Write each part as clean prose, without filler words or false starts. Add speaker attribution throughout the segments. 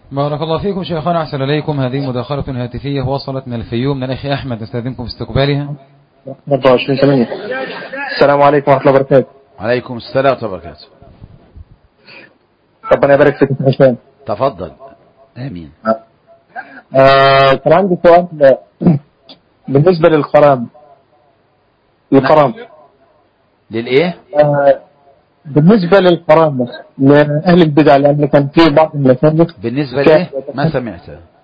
Speaker 1: بارك الله فيكم شيخنا، أحسن إليكم. هذه مداخلة هاتفية وصلت من الفيوم من الأخ أحمد، نستخدمكم في استقبالها.
Speaker 2: 24/8. السلام عليكم ورحمة الله وبركاته.
Speaker 3: عليكم السلام ورحمة الله وبركاته.
Speaker 2: ربنا يبارك فيك يا هشام.
Speaker 3: تفضل. آمين.
Speaker 2: كان عندي سؤال بالنسبة للقرام.
Speaker 3: للإيه؟
Speaker 2: بالنسبة للقرام لأهل البدع، لأن كان في بعض المساجد.
Speaker 3: بالنسبة لإيه؟ ما سمعت.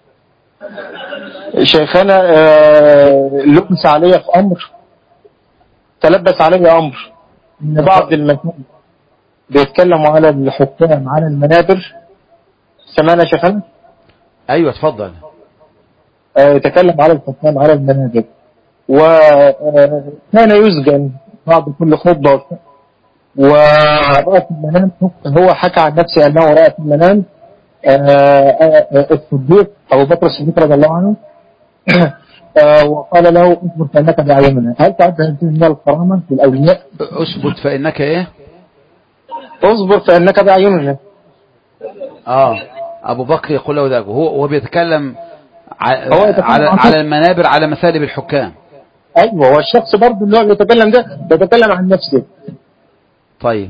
Speaker 2: شيخنا لبس علي في أمر، تلبس علي أمر إن بعض المساجد بيتكلموا على الحكام على المنابر. سمعنا شيخنا؟
Speaker 3: أيوة تفضل.
Speaker 2: يتكلم على الحكام على المنابر، وكان يسجن بعد كل خطبة، ورأى في المنام، هو حكى عن نفسه أنه رأى في المنام الصديق أبو بكر الصديق رضي الله عنه وقال له اصبر فإنك بأعيننا. هل تعد هذه من الكرامة للأولياء؟
Speaker 3: اثبت فإنك إيه؟
Speaker 2: اصبر فإنك بأعيننا.
Speaker 3: أبو بكر يقول له ذلك، وهو بيتكلم على المنابر على مثالب الحكام.
Speaker 2: أيوة، والشخص برضه اللي هو بيتكلم ده بيتكلم عن نفسه.
Speaker 3: طيب.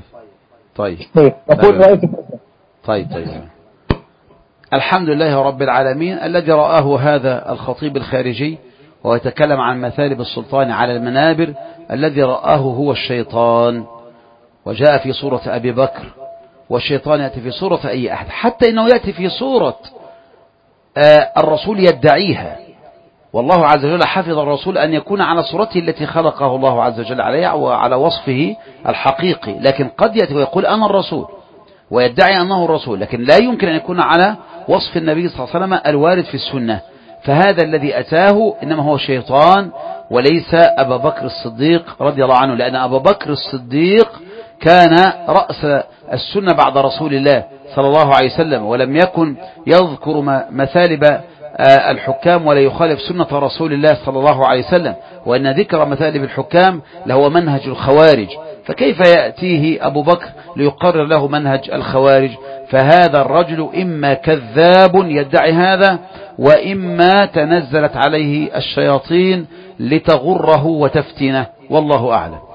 Speaker 3: الحمد لله رب العالمين الذي رآه هذا الخطيب الخارجي وهو يتكلم عن مثالب السلطان على المنابر، الذي رآه هو الشيطان، وجاء في صورة أبي بكر، والشيطان يأتي في صورة أي أحد، حتى إنه يأتي في صورة الرسول يدعيها، والله عز وجل حفظ الرسول أن يكون على صورته التي خلقه الله عز وجل عليها وعلى وصفه الحقيقي، لكن قد يأتي ويقول أنا الرسول ويدعي أنه الرسول، لكن لا يمكن أن يكون على وصف النبي صلى الله عليه وسلم الوارد في السنة. فهذا الذي أتاه إنما هو شيطان وليس أبا بكر الصديق رضي الله عنه، لأن أبا بكر الصديق كان رأس السنة بعد رسول الله صلى الله عليه وسلم، ولم يكن يذكر مثالب الحكام ولا يخالف سنة رسول الله صلى الله عليه وسلم، وأن ذكر مثالب الحكام لهو منهج الخوارج، فكيف يأتيه أبو بكر ليقرر له منهج الخوارج؟ فهذا الرجل إما كذاب يدعي هذا، وإما تنزلت عليه الشياطين لتغره وتفتنه، والله أعلم.